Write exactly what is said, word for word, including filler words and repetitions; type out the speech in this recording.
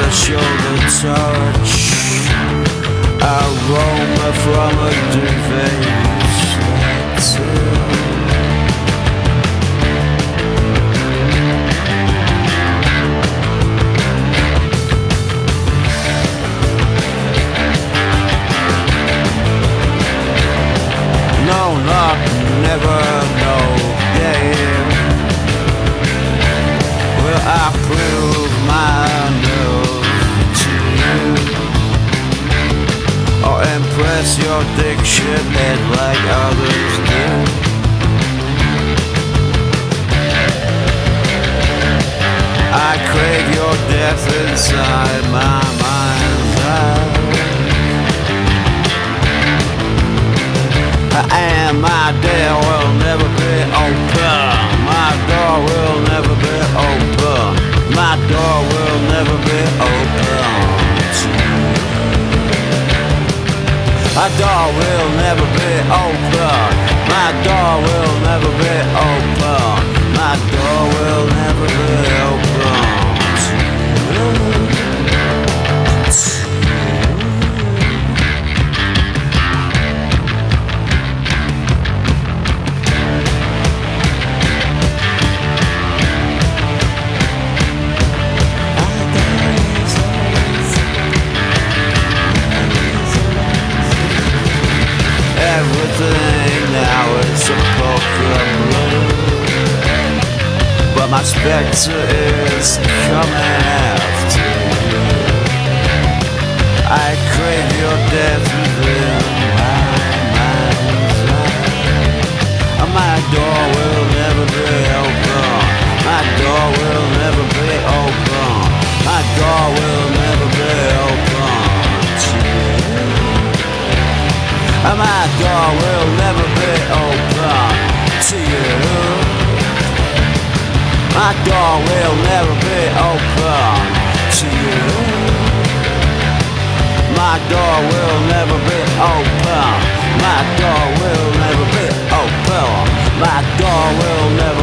shoulder touch, aroma from a duvet sweater. No, not never, no game. Will I prove my nerve to you, or impress your dick shithead like others do? I crave your death inside my mind's eye, and my door will never be open. My door will never be open. My door will never be open. My door will never be open. My door will never be open. My door will never be open. Everything now is a poker blue, but my spectre is coming after you. I crave your death within my mind's eye. My door will never be open. My door will never be open. My door will never be open to you. My door will never be open to you. My door will never be open to you. My door will never be open. My door will never be open. My door will never